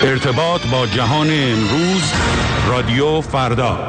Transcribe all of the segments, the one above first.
ارتباط با جهان امروز، رادیو فردا.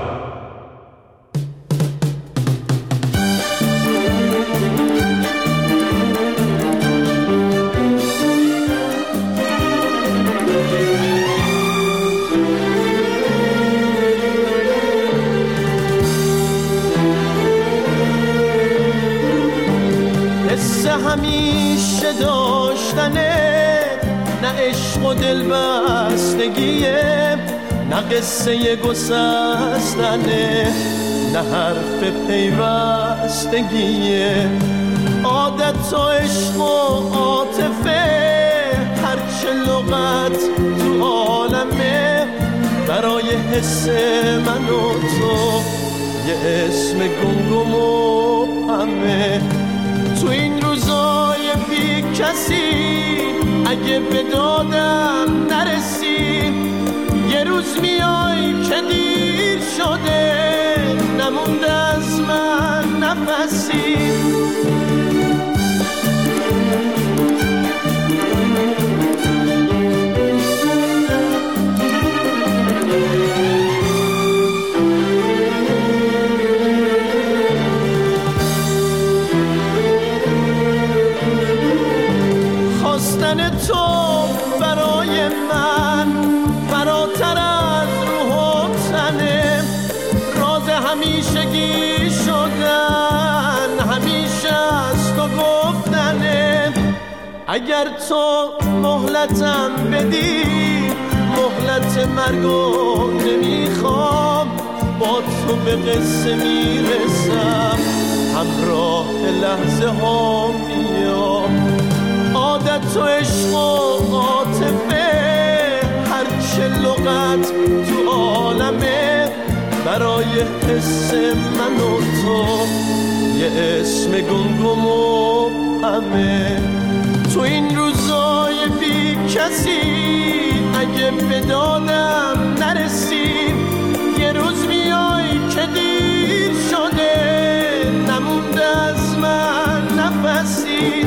همیشه داشتنه، نه عشق و دلبستگیه، نه قصه گسستنه، نه حرف پیوستگیه. عادت و عشق و عاطفه، هرچه لغت تو عالمه، برای حس من و تو یه اسم گمگم و همه. تو این روزای بی کسی اگه به دادم نرسی، یه روز میای که دیر شده، نمونده از من نفسی. تو برای من فراتر از روح و تنه، راز همیشگی شدن، همیشه از تو گفتنه. اگر تو مهلتم بدی، مهلت مرگو نمیخوام، با تو به قصه میرسم، همراه لحظه ها میام. عادت و عشق و عاطفه، هرچه لغت تو عالمه، برای حس من و تو یه اسم گمگم و همه. تو این روزای بی کسی اگه به دادم نرسی، یه روز میای که دیر شده، نمونده از من نفسی.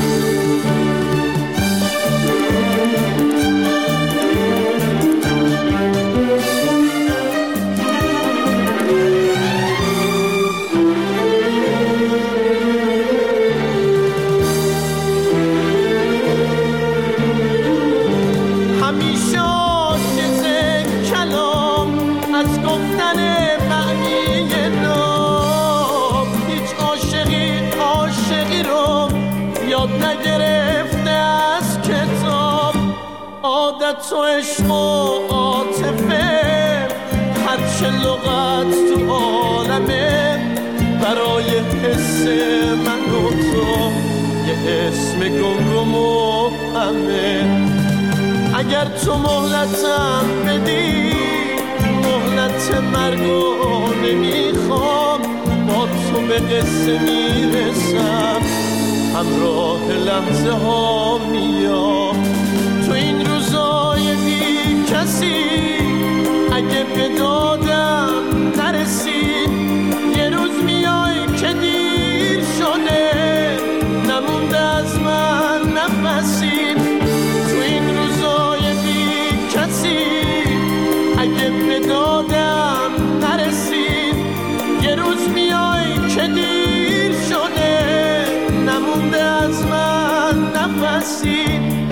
عادت و عشق و عاطفه، هرچه لغت تو عالمه، برای حس من و تو یه اسم گمگم و همه. اگر تو مهلتم بدی، مهلت مرگو نمیخوام، با تو به قصه میرسم، همراه لحظه ها میام. تو این روزای بی کسی اگه به دادم نرسی، یه روز میای که دیر شده، نمونده از من نفسی. تو این روزای بی کسی اگه به دادم نرسی، یه روز میای که دیر شده، نمونده از من نفسی.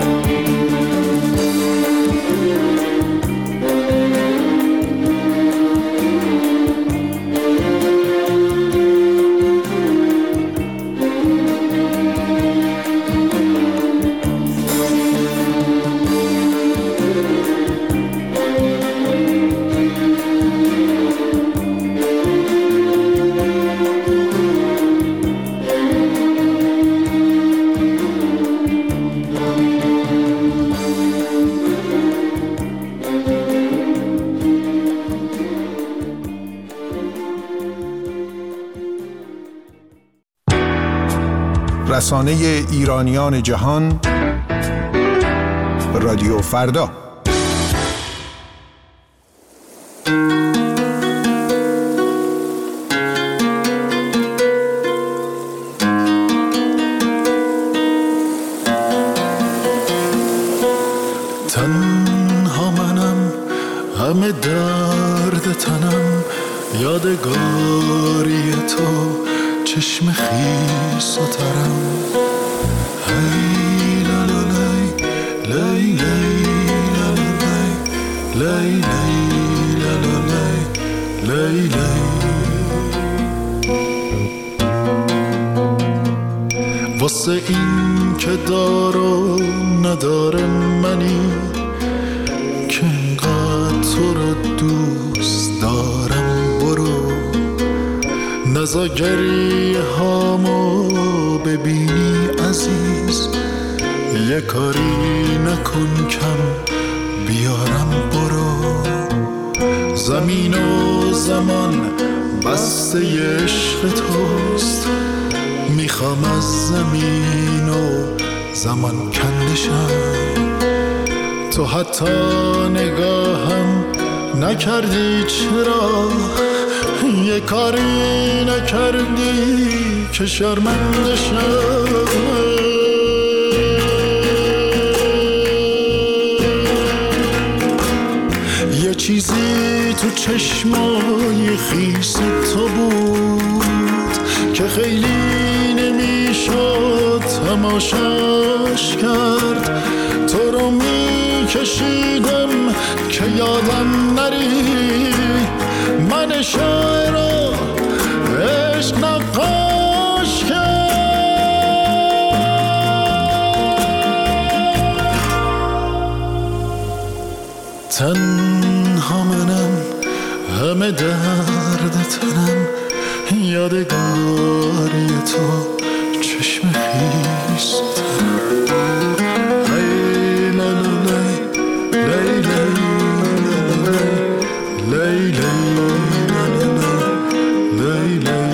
رسانه ایرانیان جهان، رادیو فردا. تنها تنها منم، همه درد تنم، یادگاری تو چشم خیس و ترم. هی لا لا لای لای لای لای لا لا لای لای لای. واسه این که دار و نداره منی، که اینقدر تو رو دوست دارم، برو نزا گریه هامو ببینی عزیز، یه کاری نکن کم بیارم، برو زمین و زمان بسته عشق توست، میخوام از زمین و زمان کندشم. تو حتی نگاهم نکردی، چرا یه کاری نکردی که شرمنده شم. یه چیزی تو چشمای خیس تو بود که خیلی نمیشد تماشاش کرد. تو رو میکشیدم که یادم نری، من شاعر و عشق نقاش کرد. تنها منم، همه درد تنم، یادگاری تو چشم خیس ترم. هی لا لا لای لای لای لای لای.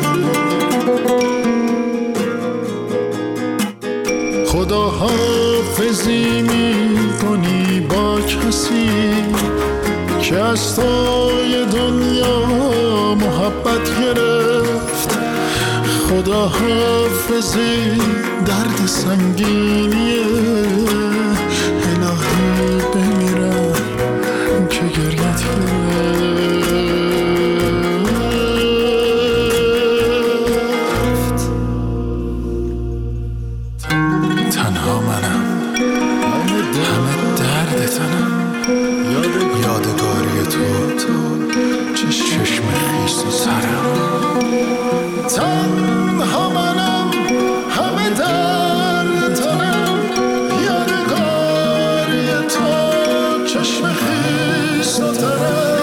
خدا حافظی میکنی با کسی که از توی دنیا محبت گرفت. خدا حافظی درد سنگینیه، الهی بمیرم که گریت گرفت. تنها منم، همه درد تنم، یادگاری تو چشم خیس و سرم. تنها منم، همه درد تنم، یادگاری تو چشم خیس و ترم.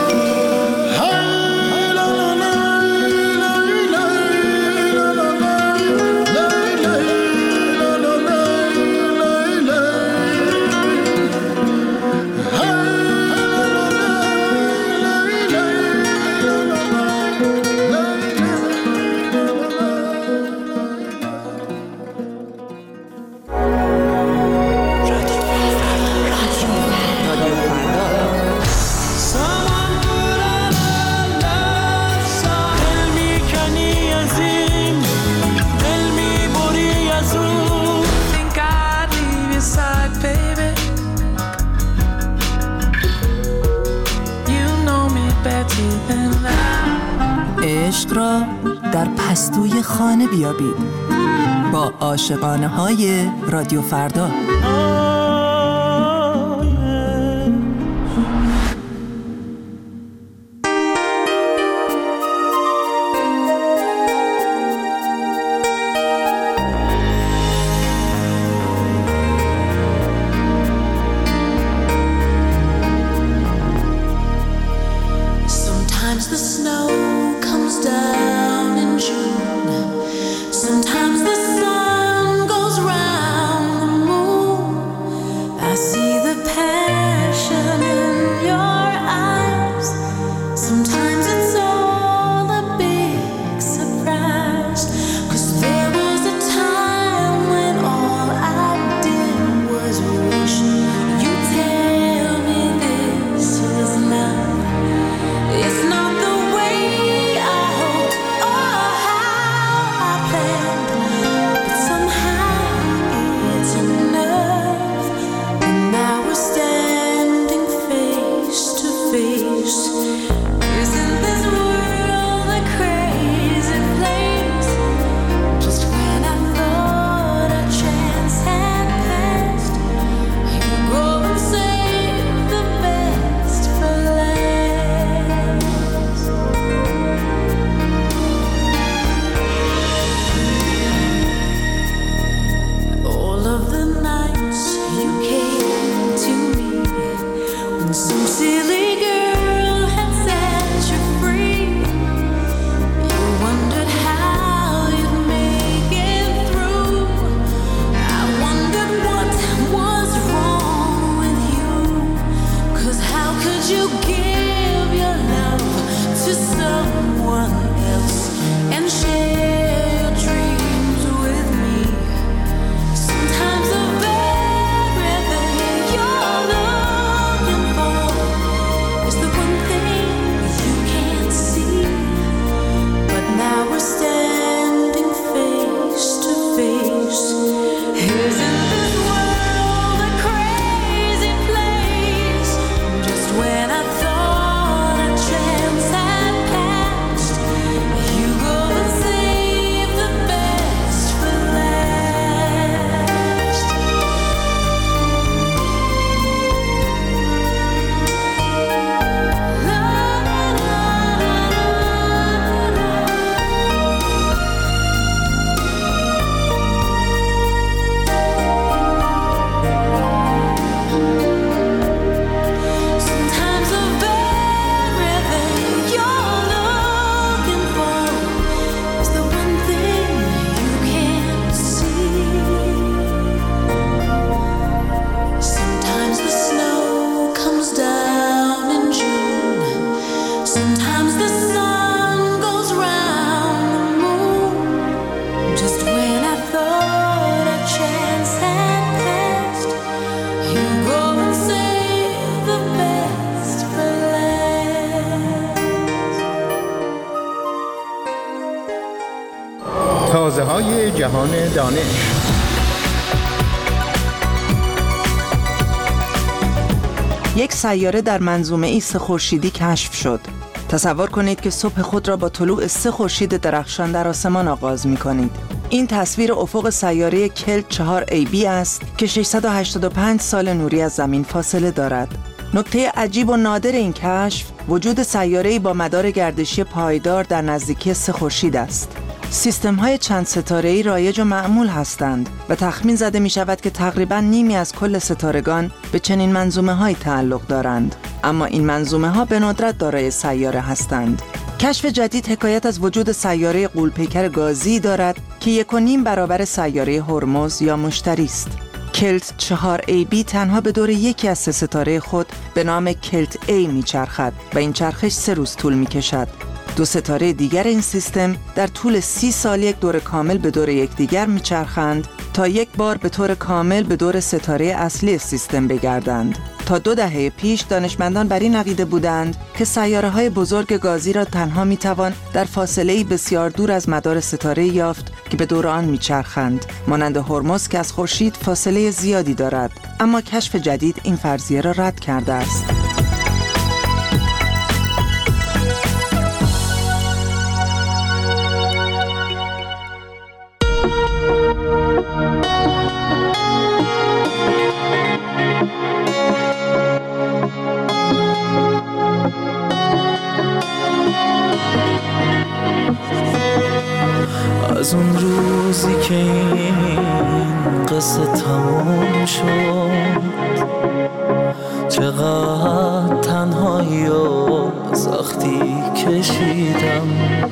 عشق را در پستوی خانه بیابید با عاشقانه های رادیو فردا. Sometimes the sun goes round the moon. تازه‌های جهان دانش. یک سیاره در منظومه 3 خورشیدی کشف شد. تصور کنید که صبح خود را با طلوع 3 خورشید درخشان در آسمان آغاز می‌کنید. این تصویر افق سیاره کلت 4AB است که 685 سال نوری از زمین فاصله دارد. نکته عجیب و نادر این کشف وجود سیاره‌ای با مدار گردشی پایدار در نزدیکی 3 خورشید است. سیستم‌های چند ستاره‌ای رایج و معمول هستند و تخمین زده می‌شود که تقریباً نیمی از کل ستارگان به چنین منظومه‌هایی تعلق دارند، اما این منظومه‌ها به ندرت دارای سیاره هستند. کشف جدید حکایت از وجود سیاره غول‌پیکر گازی دارد که 1.5 برابر سیاره هرمز یا مشتری است. کلت 4AB تنها به دور یکی از 3 ستاره خود به نام کلت A می‌چرخد و این چرخش 3 روز طول می‌کشد. 2 ستاره دیگر این سیستم در طول 30 سال یک دور کامل به دور یکدیگر میچرخند تا یک بار به طور کامل به دور ستاره اصلی سیستم بگردند. تا 2 دهه پیش دانشمندان بر این عقیده بودند که سیاره‌های بزرگ گازی را تنها میتوان در فاصله‌ای بسیار دور از مدار ستاره یافت که به دور آن میچرخند، مانند هرمز که از خورشید فاصله زیادی دارد، اما کشف جدید این فرضیه را رد کرده است. از اون روزی که این قصه تموم شد، چقدر تنهایی و سختی کشیدم،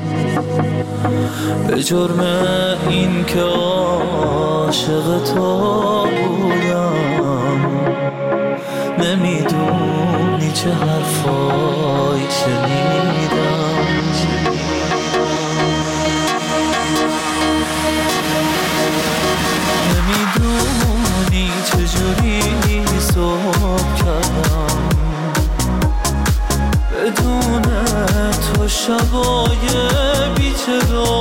به جرم این که عاشق تو بودم. نمیدونی چه حرفایی شنیدم، نمیدونی چجوری صبح کردم بدون تو شبای بیچرا.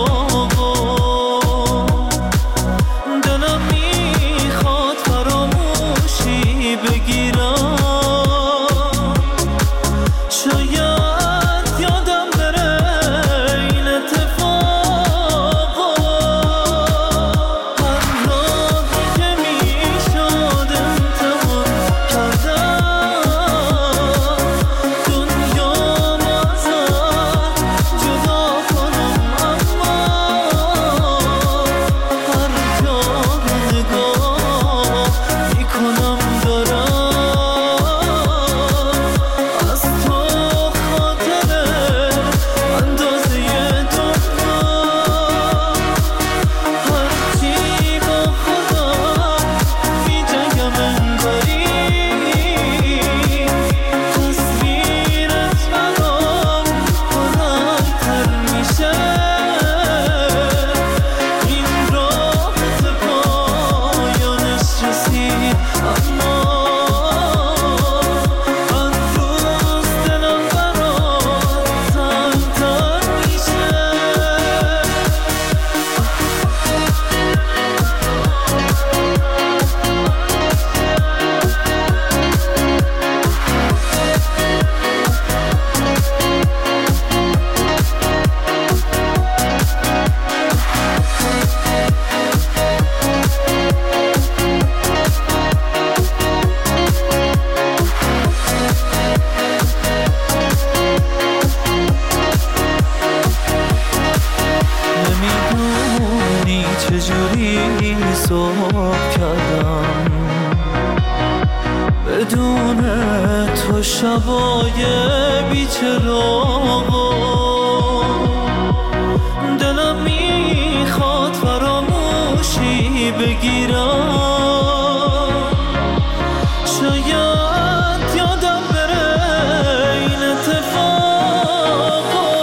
دلم میخواد فراموشی بگیرم، شاید یادم بره تو شبای بیچراغا دلم میخواد فراموشی بگیرم شاید یادم بره این اتفاقا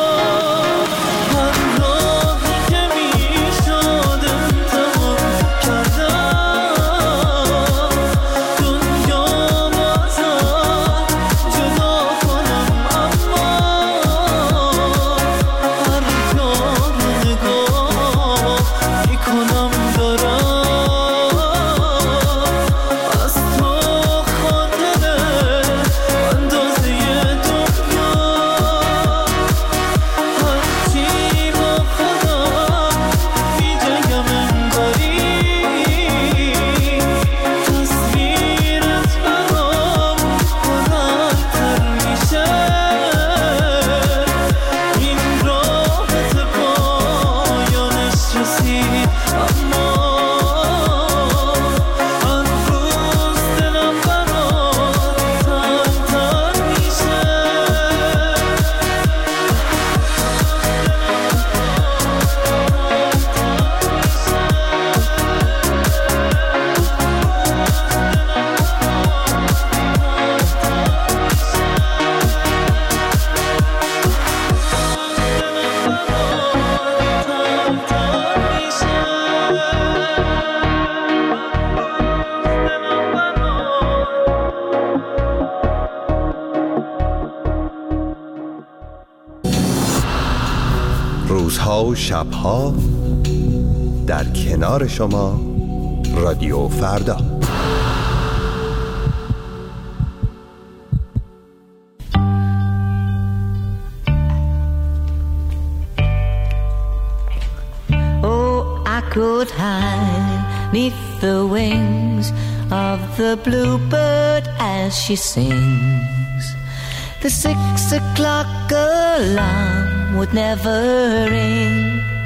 هر راهی که میشد انتخاب کردم دنیا رو ازم جدا کنم اما هر جا رو نگاه میکنم دارم از تو خاطره اندازه دنیا هرچی با خودم میجنگم انگاری تصویرت برام بلندتر میشه این راحت پایانش رسید اما هر روز دلم برات تنگ‌تر میشه روزها و شبها در کنار شما رادیو فردا. Oh, I could hide neath the wings of the bluebird as she sings. The 6 o'clock alarm would never ring,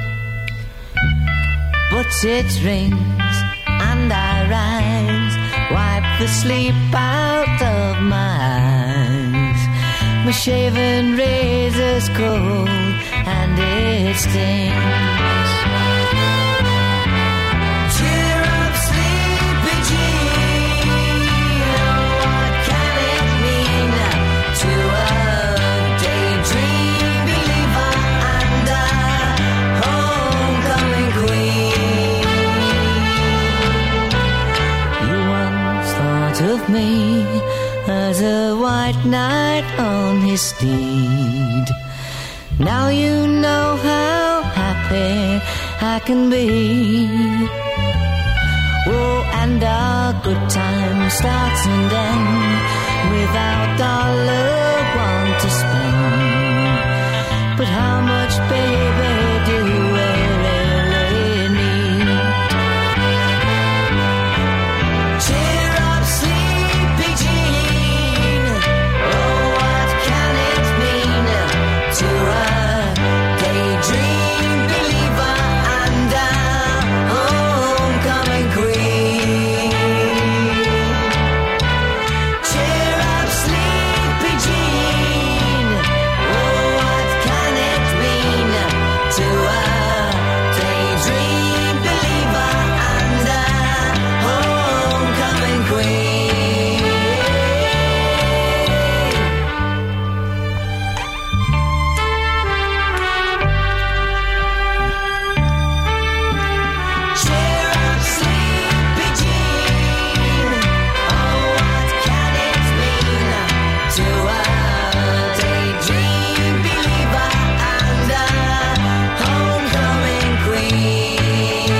but it rings and I rise, wipe the sleep out of my eyes. My shaven razor's cold and it stings. Cheer up, sleepy Jean, what can it mean to a daydream believer and a homecoming queen? You once thought of me as a white knight on his steed. Now you know how happy I can be. Oh, and our good time starts and ends without $1 to spend. But how much, baby, do we really need? Cheer up, sleepy Jean. Oh, what can it mean to a daydream believer and a homecoming queen? Cheer up, sleepy Jean. Oh, what can it mean to a daydream believer and a homecoming queen? Cheer up, sleepy Jean. Oh, what can it mean to a daydream believer and a homecoming queen?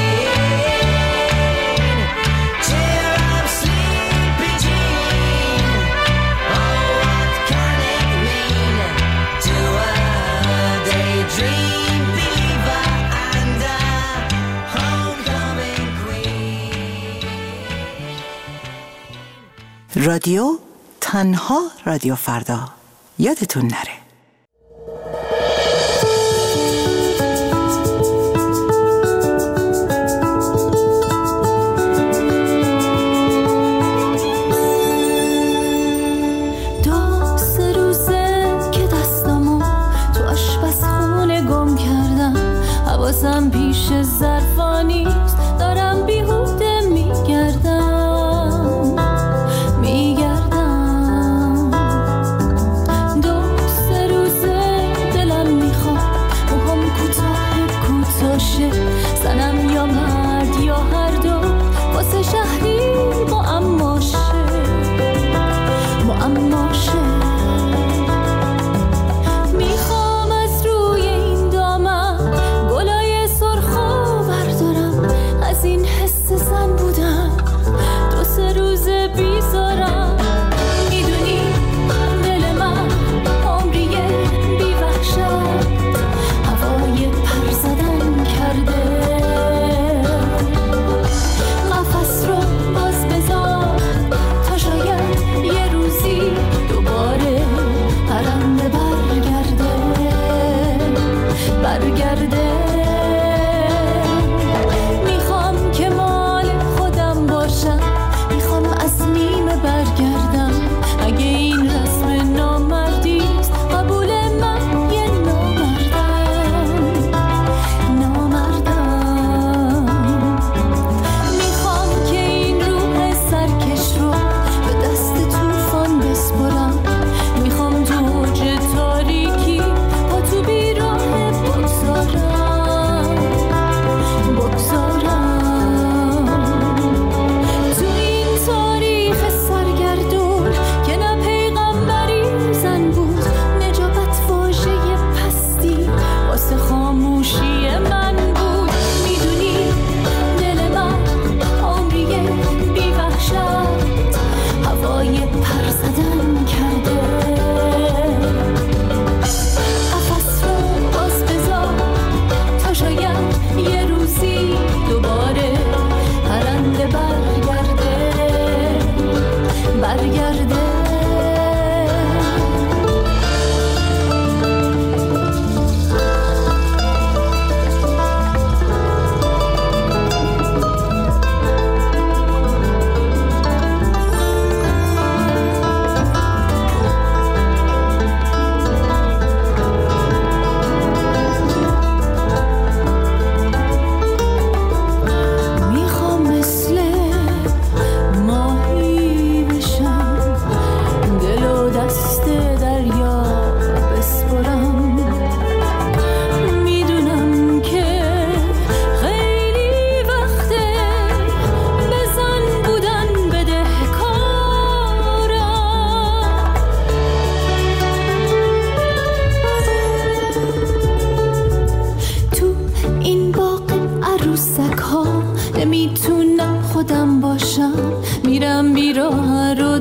Cheer up, sleepy Jean. Oh, what can it mean to a daydream believer and a homecoming queen? رادیو تنها رادیو فردا. یادتون نره.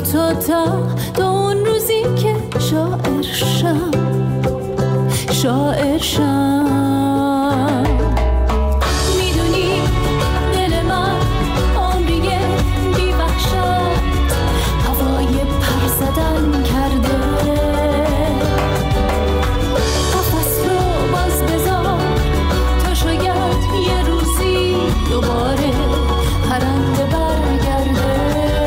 تا اون روزی که شاعر شم میدونی دل من عمریه بی وحشت هوای پر زدن کرده قفس رو باز بذار تا شاید یه روزی دوباره پرنده برگرده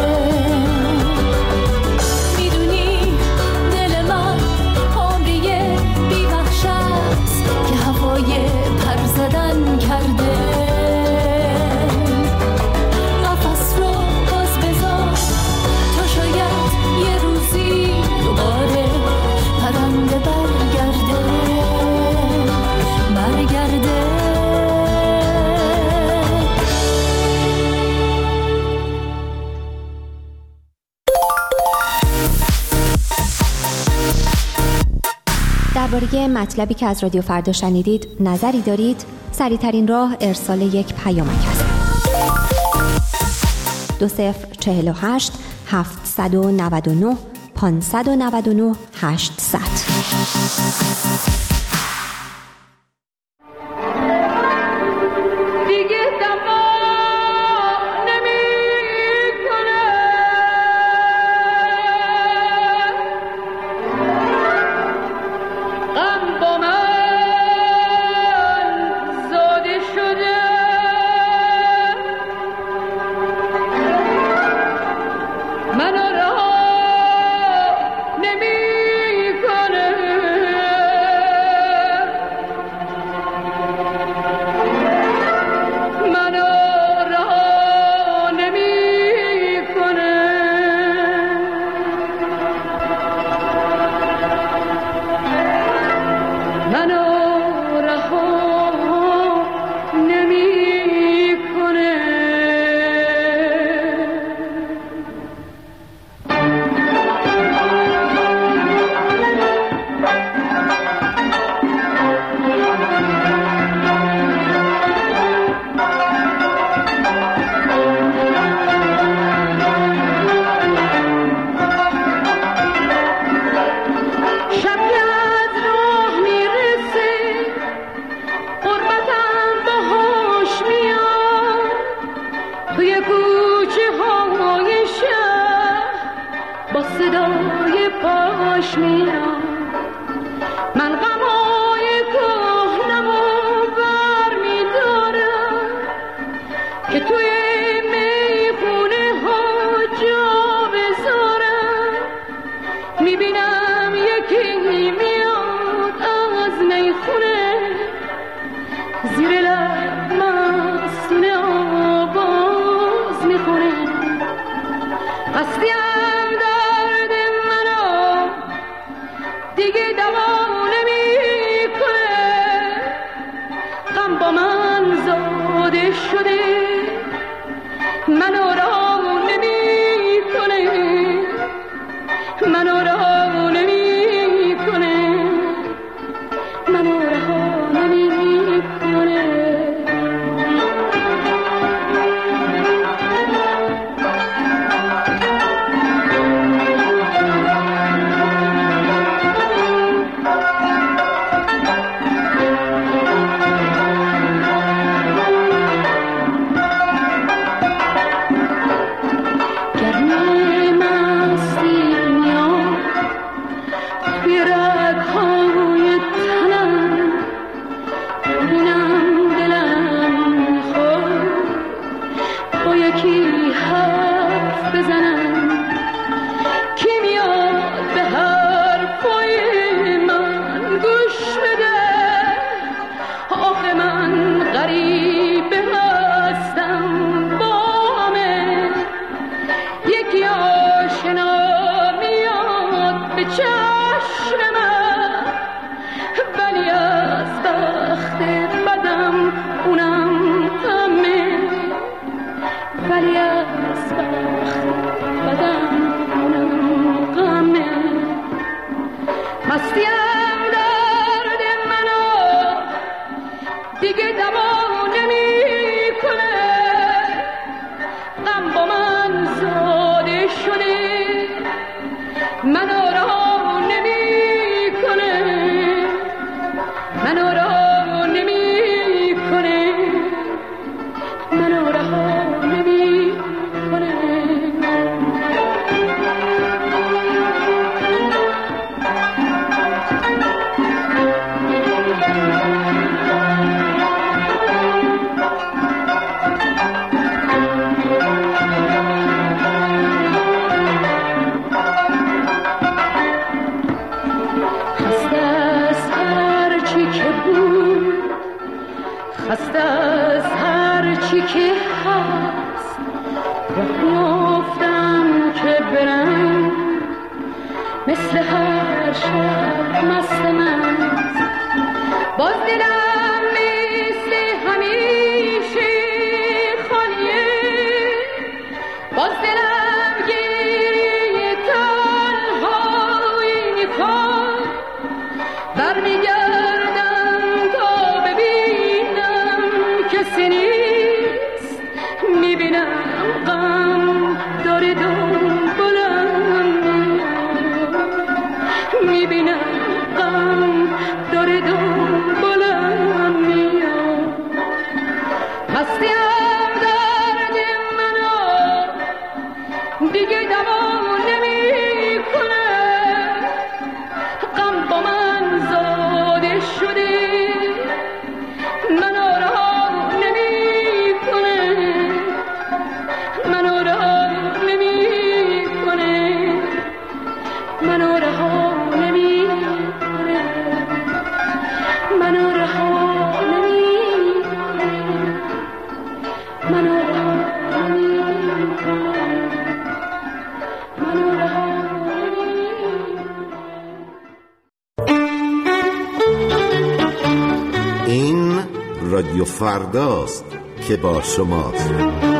میدونی دل من عمریه بی وحشت که هوای پر زدن کرده قفس رو باز بذار تا شاید یه روزی دوباره پرنده برگرده درباره مطلبی که از رادیو فردا شنیدید نظری دارید؟ سریع‌ترین راه ارسال یک پیامک است. 2048 799 599 800. غم با من زاده شده خسته از هر چی که هست راه میافتم که برم مثل هر شب مست من باز دلم مثل همیشه خالیه باز دلم گریه تنهایی میکن برمیگردم تا ببینم کسی نیست میبینم غم داره دنبالم میبینم غم داره دنبالم میاد مستیم درد منو دیگه دوام نمیکنه غم با من زاده شده منو رها نمیکنه منو رها نمیکنه منو رها نمیکنه منو رها نمیکنه منو رها نمیکنه منو رها این رادیو فرداست که با شماست.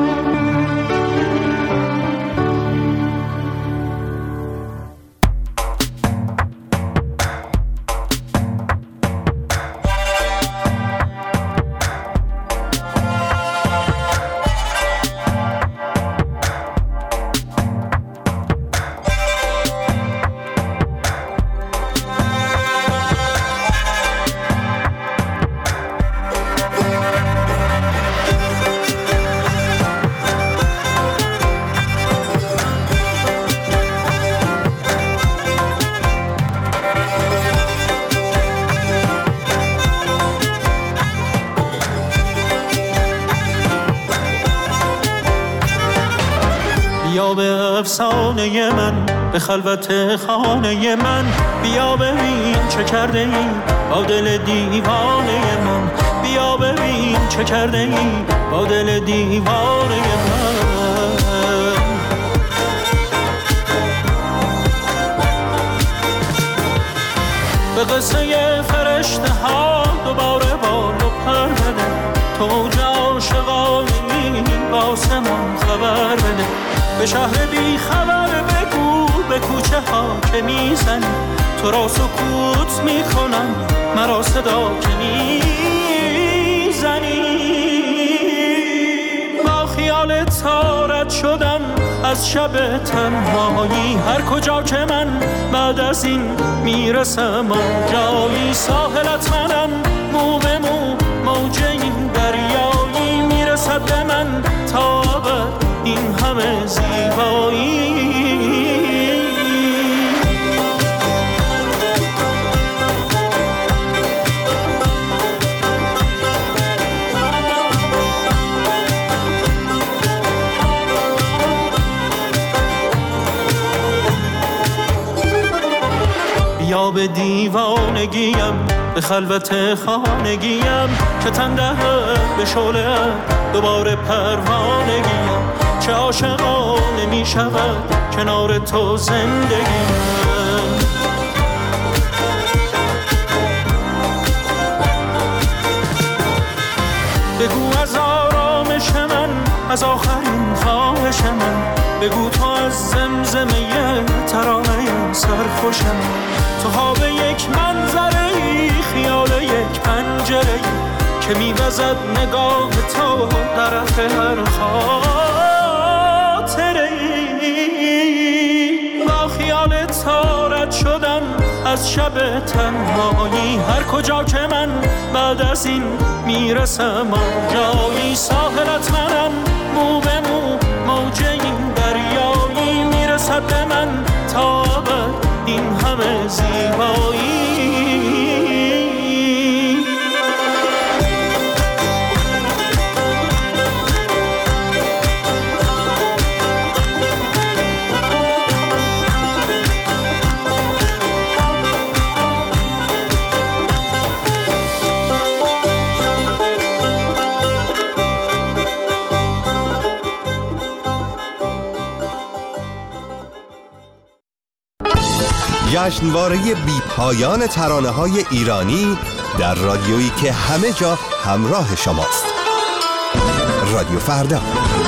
بیا به افسانه من به خلوت خانه من بیا ببین چه کرده ای با دل دیوانه من بیا ببین چه کرده ای با دل دیوانه من به قصه فرشته ها دوباره بال و پر بده توج عاشقانی با آسمان خبر بده به شهر بی خبر بگو به کوچه ها که میزنی تو را سکوت میکنم مرا صدا که میزنی با خیال تارت شدم از شب تنهایی هر کجا که من بعد از این میرسم آنجایی ساحلت منم مو به مو موج این دریایی میرسد به من تا ابد این همه زیبایی بیا به دیوانگیم به خلوت خانگیم که تن دهد به شعله دوباره پروانگیم چه عاشقانه می شود کنار تو زندگیم بگو از آرامش من از آخرین خواهش من بگو تو از زمزمه ترانه سرخوش من تو خواب یک منظره خیال یک پنجره که میوزد نگاه تو طرف هر خاطره با خیال تارت شدم از شب تنهایی هر کجا که من بعد از این میرسم آنجایی ساحلت منم مو به مو موج این دریایی میرسد به من تا ابد این همه زیبایی جشنواره بی‌پایان ترانه‌های ایرانی در رادیویی که همه جا همراه شماست. رادیو فردا.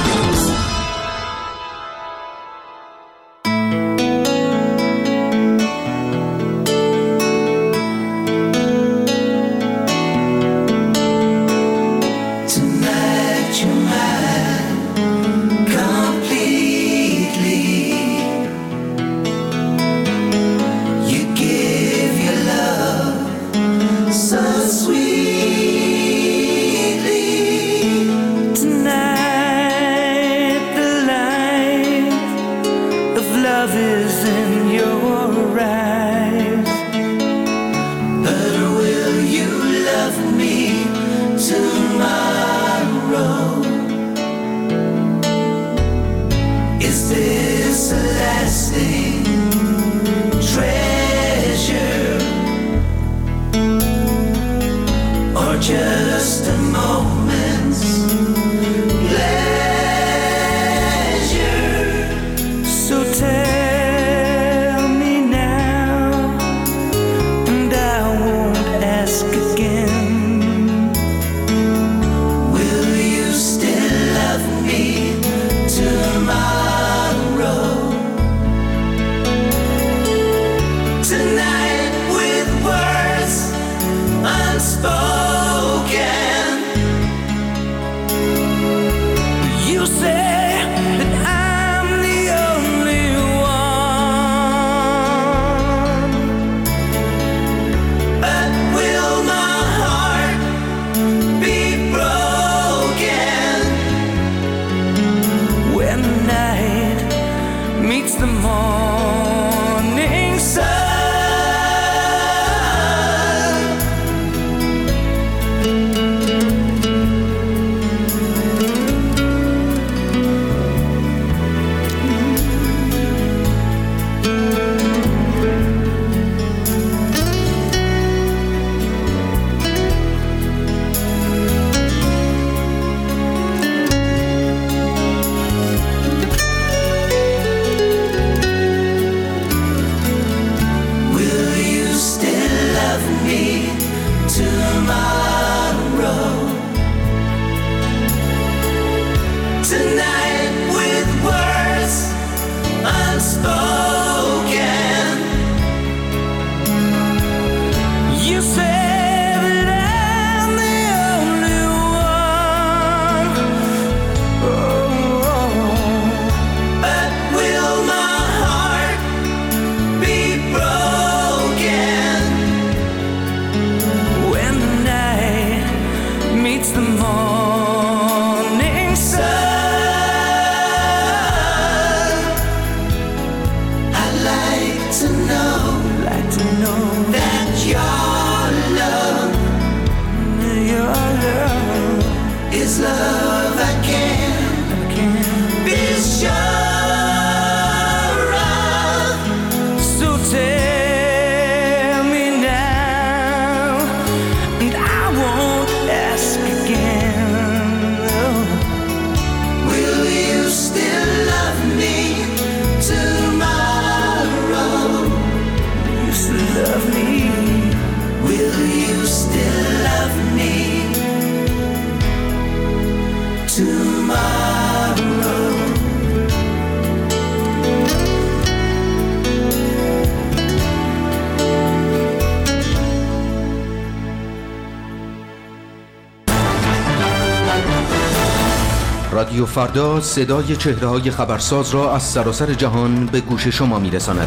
رادیو فردا صدای چهره‌های خبرساز را از سراسر جهان به گوش شما می‌رساند.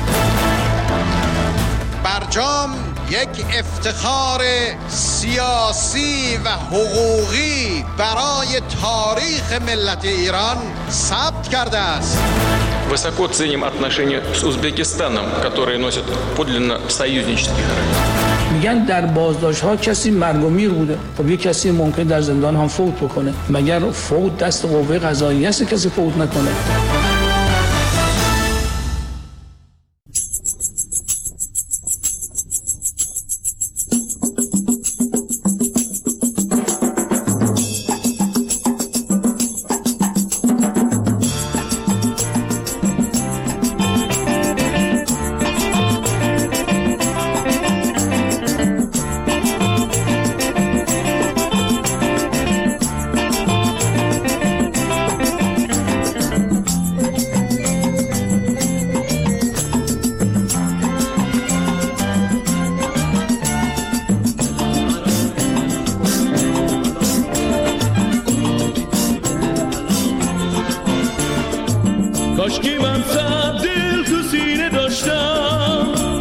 برجام یک افتخار سیاسی و حقوقی برای تاریخ ملت ایران ثبت کرده است. Высоко ценим отношения с Узбекистаном, которые носят подлинно союзнический характер. میگن در بازداشت‌ها کسی مرگ و میر بوده. خب یک کسی ممکن در زندان هم فوت بکنه. مگر فوت دست قوه قضاییه است کسی فوت نکنه؟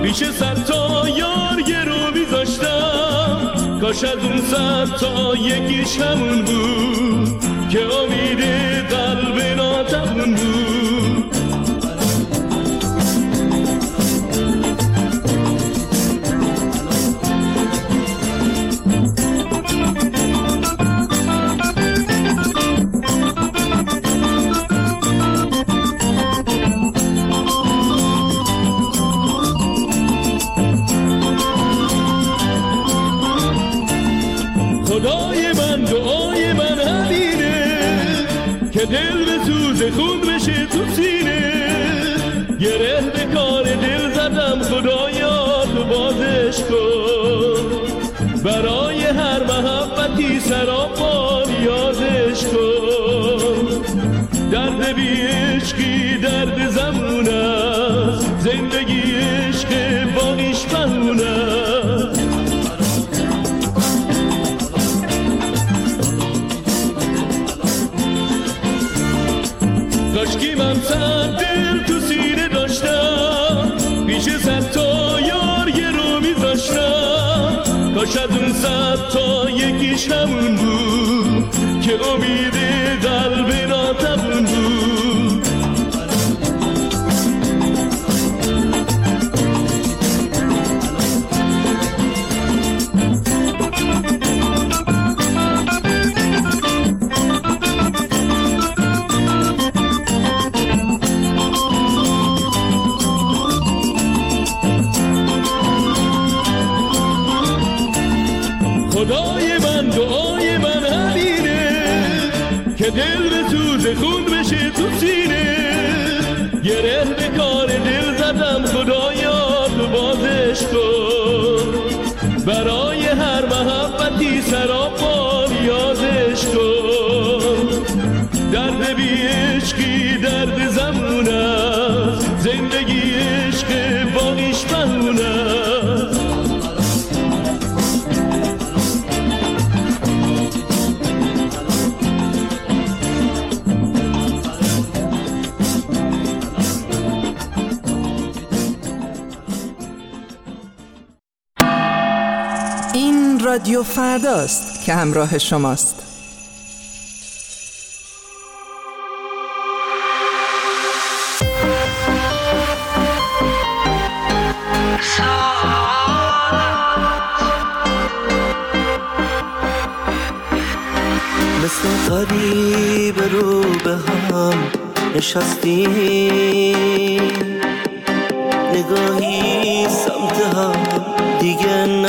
پیش 100 تا یار گرو میذاشتم، کاش از اون 100 تا یکیش همون بود که امید قلب ناتمون بود. خدای من دعای من همینه که دل به سوز خون بشه تو سینه، گره به کار دل زدم خدایا تو بازش کن، برای هر محبتی سراپا یادش کن. درد بی عشقی درد زمون است، زندگی عشق باقیش بهون است. کاشکی من 100 دل تو سینه داشتم، پیش 100 تا یار گرو میذاشتم، کاش از اون 100 تا یکیش همون بود که امید قلب ناتمون بود. خدای من دعای من همینه که دل به سوز خون بشه تو سینه، گره به کار دل زدم خدایا تو بازش کن، برای هر محبتی سراپا یادش کن. درد بی عشقی درد زمون است، زندگی عشق باقیش بهون است. رادیو فرداست که همراه شماست. مثل قریب رو به هم نشستیم، نگاهی سمت هم دیگه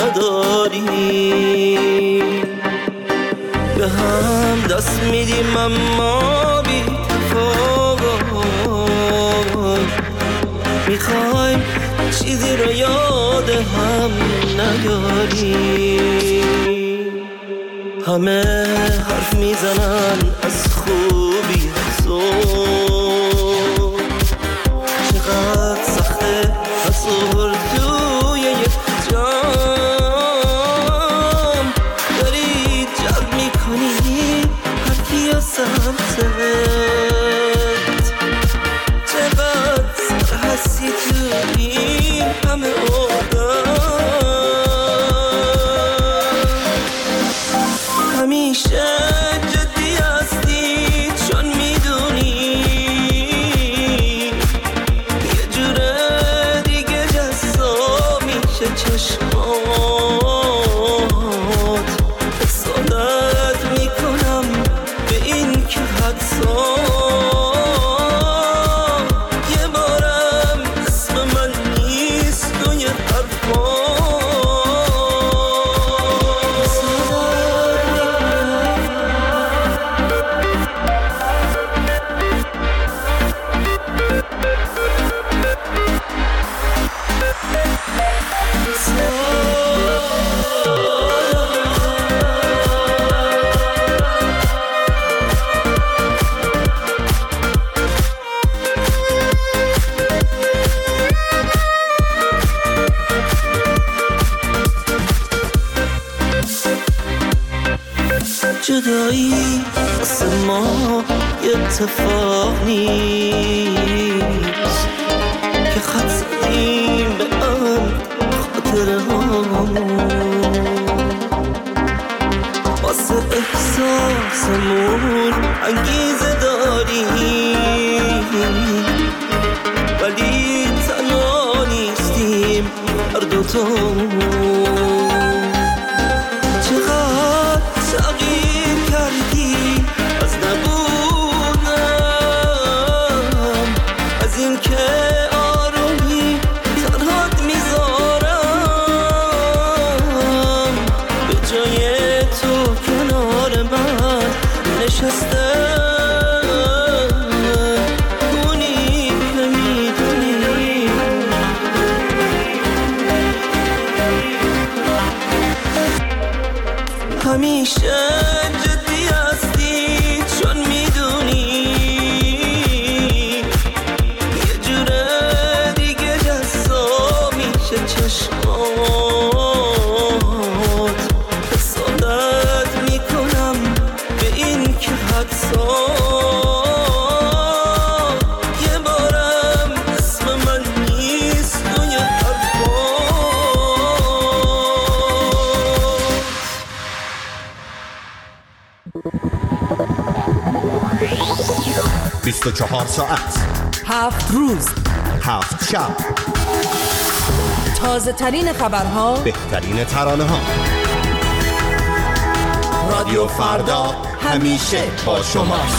نداریم، به هم دست میدیم اما بی تفاوت، میخوایم چیزی رو یاد هم نیاریم. همه حرف میزنن از خوبی تو، چقدر سخته حضور توی یک جام، داری جلب میکنی هر کیا سمتت، چقدر سر هستی تو این همه آدم، همیشه جدی هستی چون میدونی یه جوره دیگه جذاب میشه چشمات، حسادت میکنم به این که حدسا یه بارم اسم من نیست توی حرفا. جدایی واسه ما اتفاق نیست که خط زدیم به هم تو احساسمون انگیزه داری، ولی تنها نیستیم هر دوتا. چقدر تغییر کردی از نبودم، از این که آرومی تنهات میذارم، به جای تو کنار من نشسته اونی نمیدونی. همیشه جدی هستی چون میدونی یه جوره دیگه جذاب میشه چشمات. حسادت میکنم به این که حدسات یه بارم اسم من نیست توی حرفات. 24 ساعت 7 روز 7 شب، تازه ترین خبرها، بهترین ترانه ها. رادیو فردا همیشه با شماست.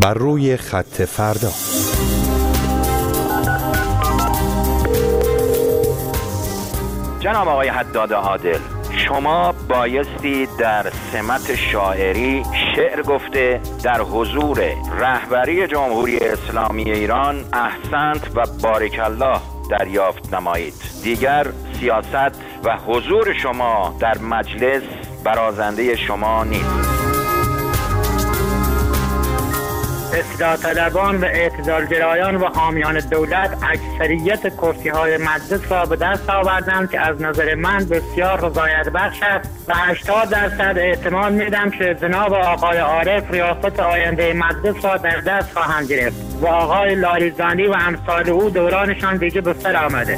بر روی خط فردا. جناب آقای حداد عادل، شما بایستی در سمت شاعری شعر گفته در حضور رهبری جمهوری اسلامی ایران احسنت و بارک الله دریافت نمایید. دیگر سیاست و حضور شما در مجلس برازنده شما نیست. اصلاح طلبان و اعتدالگرایان و حامیان دولت اکثریت کرسی‌های مجلس را به دست آوردند که از نظر من بسیار رضایت بخش است و 80% احتمال میدم که جناب آقای عارف ریاست آینده مجلس را در دست خواهند گرفت و آقای لاریجانی و امثال او دورانشان دیگه به سر آمده.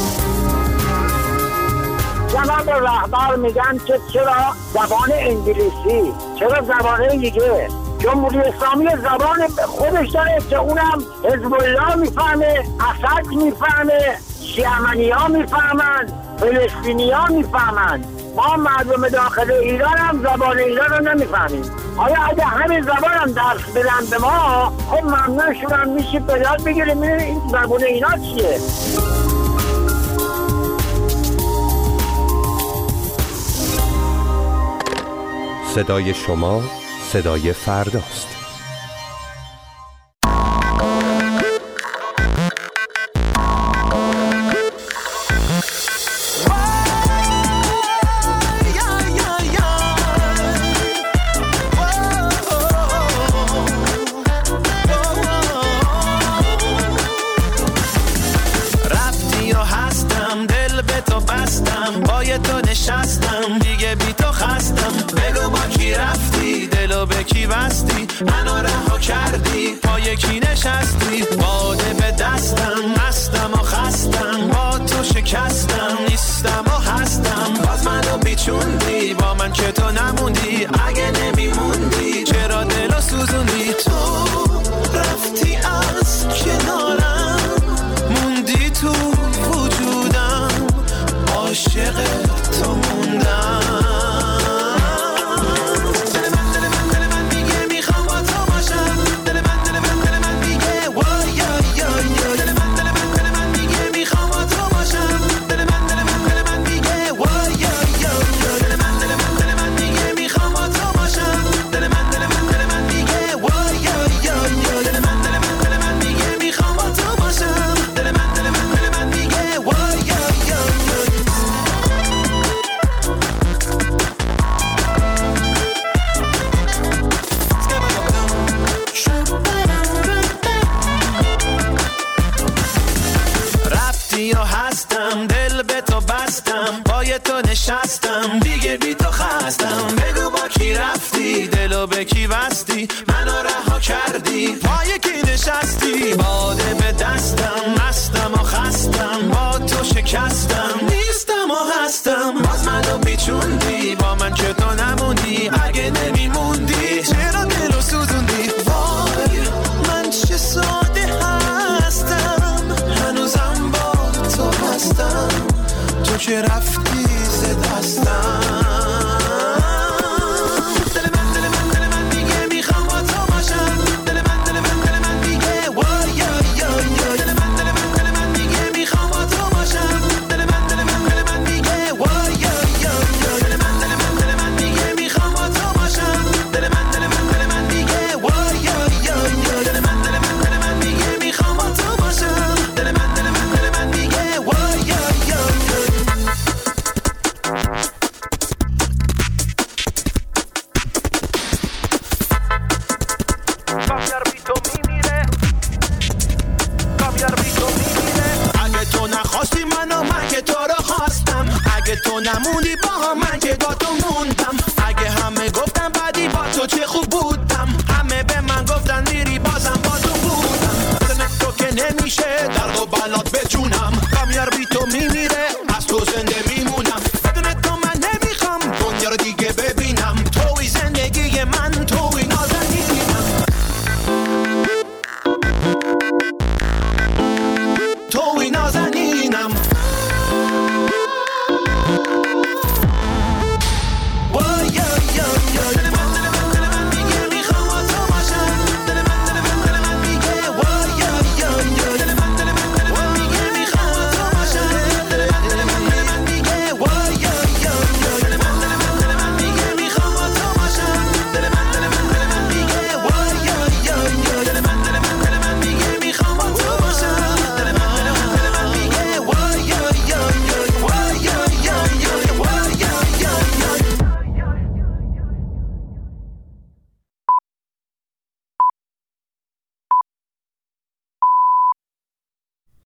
جناب رهبر میگن که چرا زبان انگلیسی، چرا زبان دیگه؟ جمهوری اسلامی زبان خودش داره که اونم حزب الله میفهمه، اسد میفهمه، شیعمنی ها میفهمن، فلسطینی ها میفهمن. ما مردم داخل ایران هم زبان ایران رو نمیفهمیم. آیا اگه همین زبان هم درس بدن به ما، خب ممنونشون هم میشه به یاد بگیریم این زبان اینا چیه؟ صدای شما صدای فرداست. رفتی و هستم دل به تو بستم، پای تو نشستم دیگه بی تو خستم. بگو با کی رفتی دلو به کی بستی، منو رها کردی پای کی نشستی. باده به دستم مستم و خستم، با تو شکستم نیستم و هستم. باز منو بیچوندی با من که تو نموندی، اگه نمیموندی چرا دلو سوزوندی. تو رفتی از کنارم موندی تو وجودم، عاشق تو موندم. نشستم دیگه بی تو خستم. بگو با کی رفتی دلو به کی بستی، منو رها کردی پای کی نشستی. باده به دستم مستم و خستم، با تو شکستم نیستم و هستم. باز منو بیچوندی با من که تو نموندی، اگه نمیموندی چرا دلو سوزوندی. وای من چه ساده هستم، هنوزم با تو هستم. تو که رفتی دستم. دل من میگه میخوام با تو باشم. دل من میگه وای یا یا. دل من میگه میخوام با تو باشم. دل من میگه وای یا یا. دل من میگه میخوام با تو باشم. دل من میگه وای یا یا. دل من میگه میخوام با تو باشم. دل من میگه وای یا یا. اگه تو نخواستی منو، من که تو رو خواستم. اگه تو نموندی با هم، من که با تو موندم. اگه همه گفتن بعدی با تو چه خوب بودم، همه به من گفتن میری بازم با تو بودم. تو که نمیشه درد و بلات به